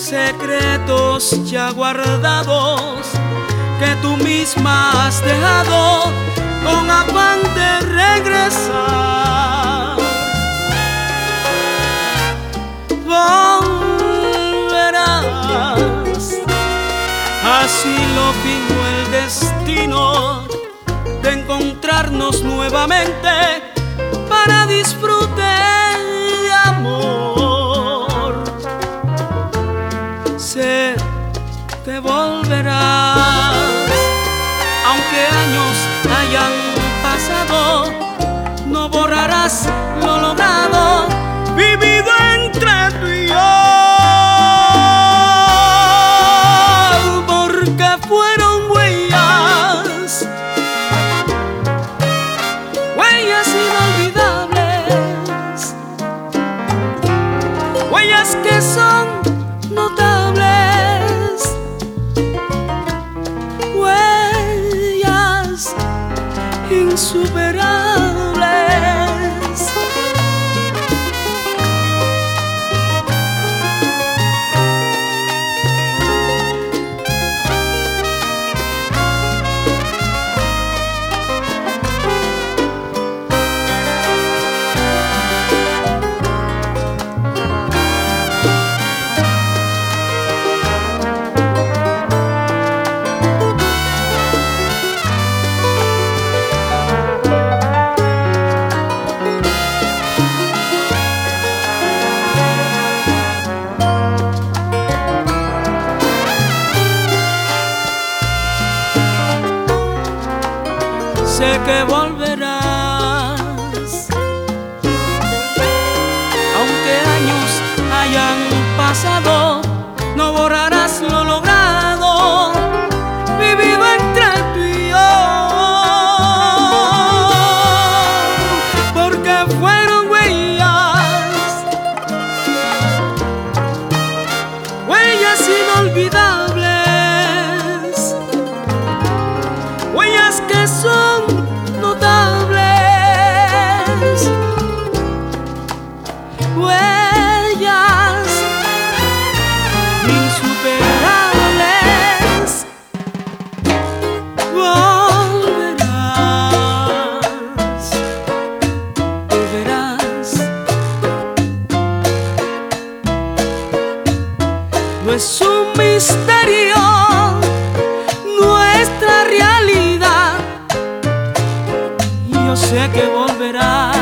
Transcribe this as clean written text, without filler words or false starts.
secretos ya guardados que tú misma has dejado con afán de regresar. Volverás, así lo fijo el destino de encontrarnos nuevamente para disfrute de amor. Sé que volverás, aunque años hayan pasado, no borrarás lo logrado, vivido entre tú y yo, porque fueron huellas, huellas inolvidables, huellas que son notables, huellas insuperables. Sé que volverás, aunque años hayan pasado, no borrarás lo logrado, vivido entre tú y yo, porque fueron huellas, huellas inolvidables, huellas que son notables, huellas insuperables. Volverás, volverás. No es un misterio nuestra realidad, yo sé que volverás.